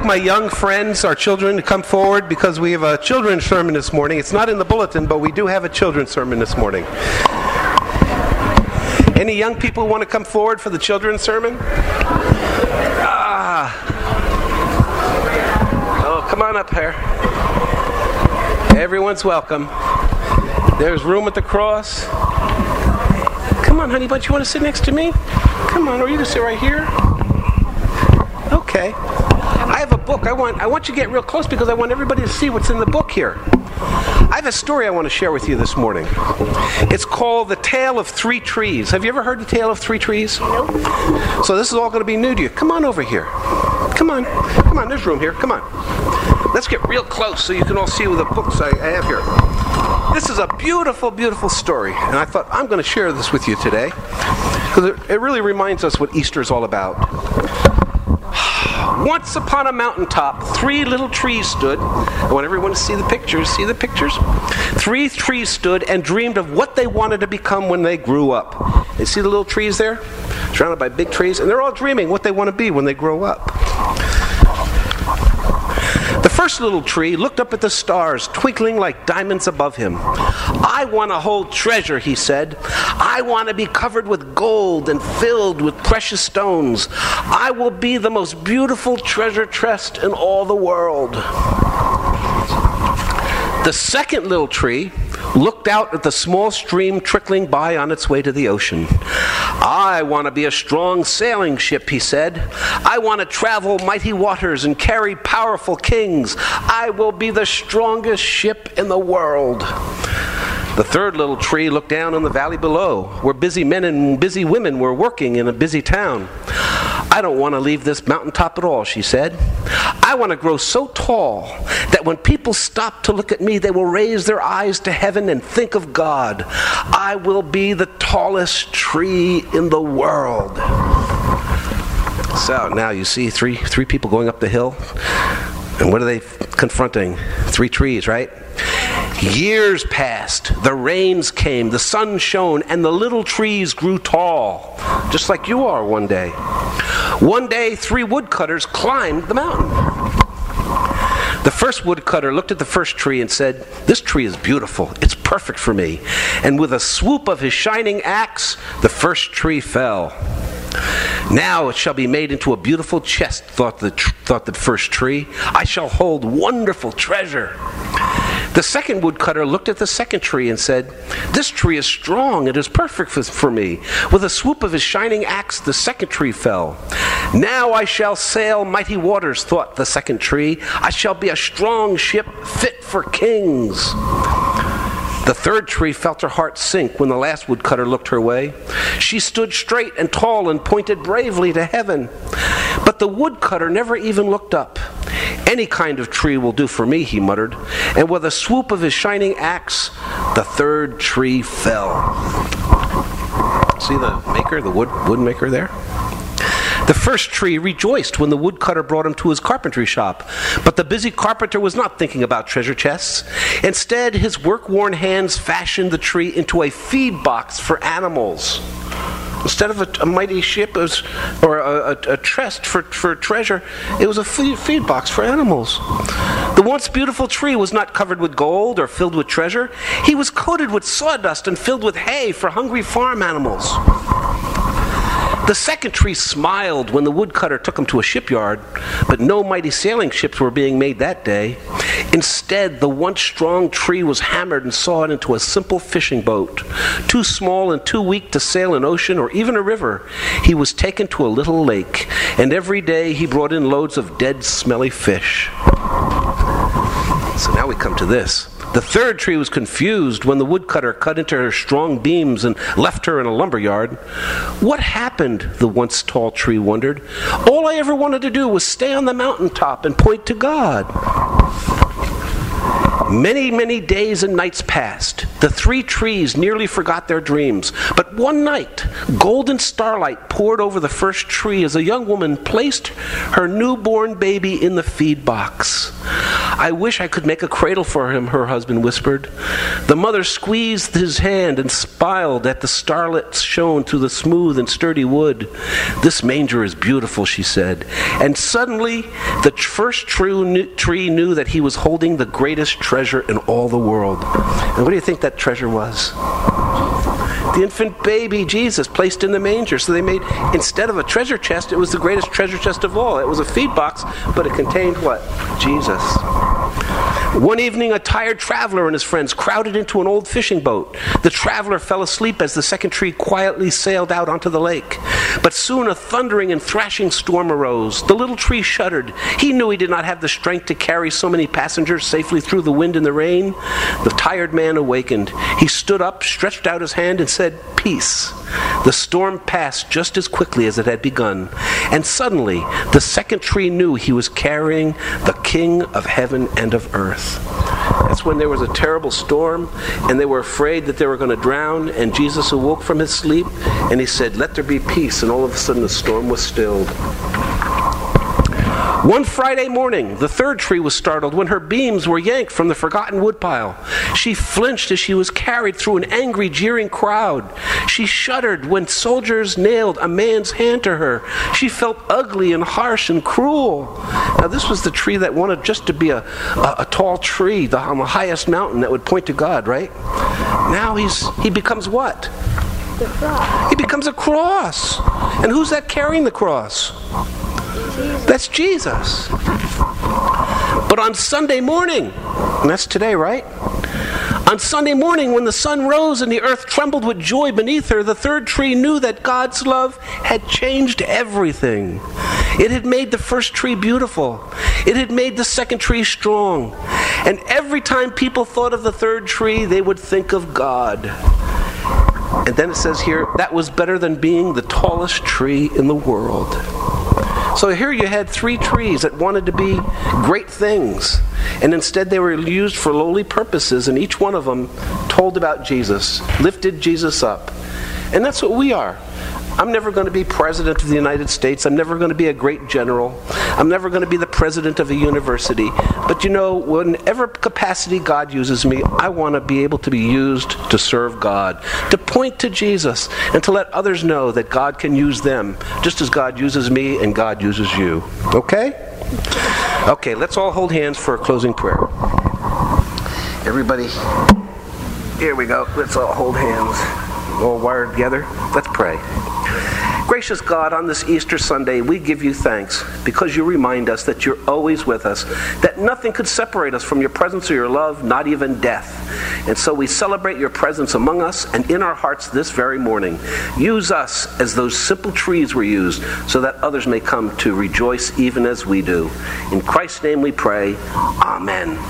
like my young friends, our children, to come forward because we have a children's sermon this morning. It's not in the bulletin, but we do have a children's sermon this morning. Any young people want to come forward for the children's sermon? Oh, come on up here. Everyone's welcome. There's room at the cross. Come on, honey, but you want to sit next to me? Come on, or you can sit right here. Okay. I have a book. I want you to get real close because I want everybody to see what's in the book here. I have a story I want to share with you this morning. It's called The Tale of Three Trees. Have you ever heard The Tale of Three Trees? Nope. So this is all going to be new to you. Come on over here. Come on. Come on, there's room here. Come on. Let's get real close so you can all see the books I have here. This is a beautiful, beautiful story. And I thought, I'm going to share this with you today because it really reminds us what Easter is all about. Once upon a mountaintop, three little trees stood. I want everyone to see the pictures. See the pictures? Three trees stood and dreamed of what they wanted to become when they grew up. You see the little trees there? Surrounded by big trees. And they're all dreaming what they want to be when they grow up. The first little tree looked up at the stars, twinkling like diamonds above him. I want to hold treasure, he said. I want to be covered with gold and filled with precious stones. I will be the most beautiful treasure chest in all the world. The second little tree looked out at the small stream trickling by on its way to the ocean. I want to be a strong sailing ship, he said. I want to travel mighty waters and carry powerful kings. I will be the strongest ship in the world. The third little tree looked down on the valley below, where busy men and busy women were working in a busy town. I don't want to leave this mountaintop at all, she said. I want to grow so tall that when people stop to look at me, they will raise their eyes to heaven and think of God. I will be the tallest tree in the world. So now you see three people going up the hill. And what are they confronting? Three trees, right? Years passed, the rains came, the sun shone, and the little trees grew tall, just like you are one day. One day, three woodcutters climbed the mountain. The first woodcutter looked at the first tree and said, "This tree is beautiful. It's perfect for me." And with a swoop of his shining axe, the first tree fell. Now it shall be made into a beautiful chest, thought the first tree. I shall hold wonderful treasure. The second woodcutter looked at the second tree and said, "This tree is strong. It is perfect for me." With a swoop of his shining axe, the second tree fell. Now I shall sail mighty waters, thought the second tree. I shall be a strong ship fit for kings. The third tree felt her heart sink when the last woodcutter looked her way. She stood straight and tall and pointed bravely to heaven. But the woodcutter never even looked up. "Any kind of tree will do for me," he muttered. And with a swoop of his shining axe, the third tree fell. See the maker, the wood maker there? The first tree rejoiced when the woodcutter brought him to his carpentry shop. But the busy carpenter was not thinking about treasure chests. Instead, his work-worn hands fashioned the tree into a feed box for animals. Instead of a mighty ship or a chest for treasure, it was a feed box for animals. The once beautiful tree was not covered with gold or filled with treasure. He was coated with sawdust and filled with hay for hungry farm animals. The second tree smiled when the woodcutter took him to a shipyard, but no mighty sailing ships were being made that day. Instead, the once strong tree was hammered and sawed into a simple fishing boat. Too small and too weak to sail an ocean or even a river, he was taken to a little lake, and every day he brought in loads of dead, smelly fish. So now we come to this. The third tree was confused when the woodcutter cut into her strong beams and left her in a lumberyard. What happened, the once tall tree wondered. All I ever wanted to do was stay on the mountaintop and point to God. Many, many days and nights passed. The three trees nearly forgot their dreams. But one night, golden starlight poured over the first tree as a young woman placed her newborn baby in the feed box. I wish I could make a cradle for him, her husband whispered. The mother squeezed his hand and smiled at the starlit shone through the smooth and sturdy wood. This manger is beautiful, she said. And suddenly, the first tree knew that he was holding the greatest treasure in all the world. And what do you think that treasure was? The infant baby Jesus placed in the manger. So they made, instead of a treasure chest, it was the greatest treasure chest of all. It was a feed box, but it contained what? Jesus. One evening, a tired traveler and his friends crowded into an old fishing boat. The traveler fell asleep as the second tree quietly sailed out onto the lake. But soon a thundering and thrashing storm arose. The little tree shuddered. He knew he did not have the strength to carry so many passengers safely through the wind and the rain. The tired man awakened. He stood up, stretched out his hand, and said, "Peace." The storm passed just as quickly as it had begun. And suddenly, the second tree knew he was carrying the King of heaven and of earth. That's when there was a terrible storm, and they were afraid that they were going to drown, and Jesus awoke from his sleep, and he said, "Let there be peace," and all of a sudden the storm was stilled. One Friday morning, the third tree was startled when her beams were yanked from the forgotten woodpile. She flinched as she was carried through an angry, jeering crowd. She shuddered when soldiers nailed a man's hand to her. She felt ugly and harsh and cruel. Now, this was the tree that wanted just to be a tall tree on the highest mountain that would point to God, right? Now he becomes what? The cross. He becomes a cross. And who's that carrying the cross? Jesus. That's Jesus. But on Sunday morning, and that's today, right? On Sunday morning, when the sun rose and the earth trembled with joy beneath her, the third tree knew that God's love had changed everything. It had made the first tree beautiful. It had made the second tree strong. And every time people thought of the third tree, they would think of God. And then it says here, that was better than being the tallest tree in the world. So here you had three trees that wanted to be great things, and instead they were used for lowly purposes, and each one of them told about Jesus, lifted Jesus up. And that's what we are. I'm never going to be president of the United States. I'm never going to be a great general. I'm never going to be the president of a university. But you know, whenever capacity God uses me, I want to be able to be used to serve God, to point to Jesus, and to let others know that God can use them, just as God uses me and God uses you. Okay? Okay, let's all hold hands for a closing prayer. Everybody, here we go. Let's all hold hands. All wired together. Let's pray. Gracious God, on this Easter Sunday, we give you thanks because you remind us that you're always with us, that nothing could separate us from your presence or your love, not even death. And so we celebrate your presence among us and in our hearts this very morning. Use us as those simple trees were used so that others may come to rejoice even as we do. In Christ's name we pray. Amen.